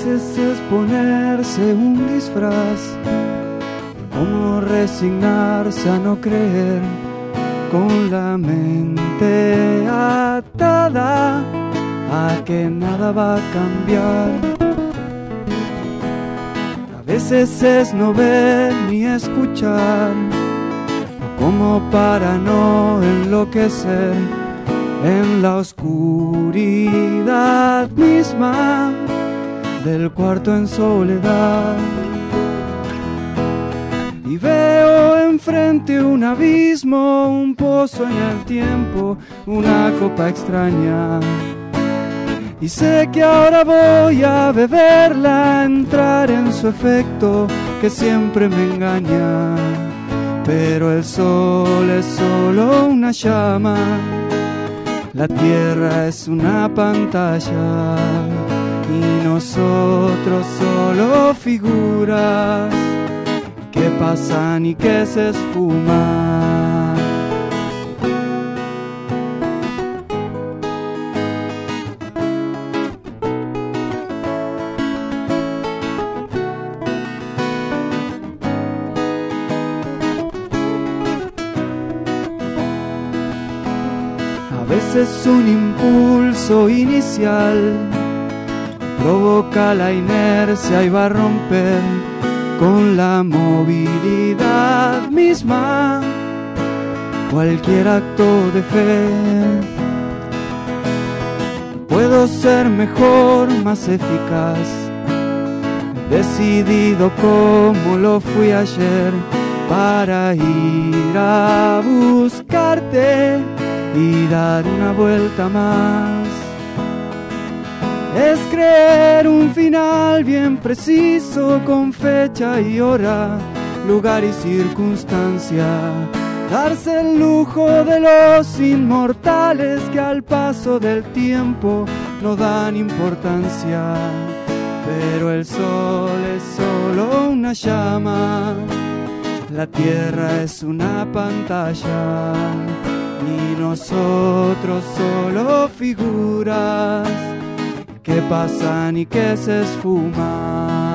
veces es ponerse un disfraz, como resignarse a no creer, con la mente atada a que nada va a cambiar. A veces es no ver ni escuchar, como para no enloquecer en la oscuridad misma del cuarto en soledad. Y veo enfrente un abismo, un pozo en el tiempo, una copa extraña. Y sé que ahora voy a beberla, entrar en su efecto que siempre me engaña. Pero el sol es solo una llama, la tierra es una pantalla y nosotros solo figuras que pasan y que se esfuman. A veces un impulso inicial provoca la inercia y va a romper con la movilidad misma cualquier acto de fe. Puedo ser mejor, más eficaz, decidido como lo fui ayer, para ir a buscarte y dar una vuelta más. Es creer un final bien preciso, con fecha y hora, lugar y circunstancia. Darse el lujo de los inmortales que al paso del tiempo no dan importancia. Pero el sol es solo una llama, la tierra es una pantalla y nosotros solo figuras que pasan y que se esfuman.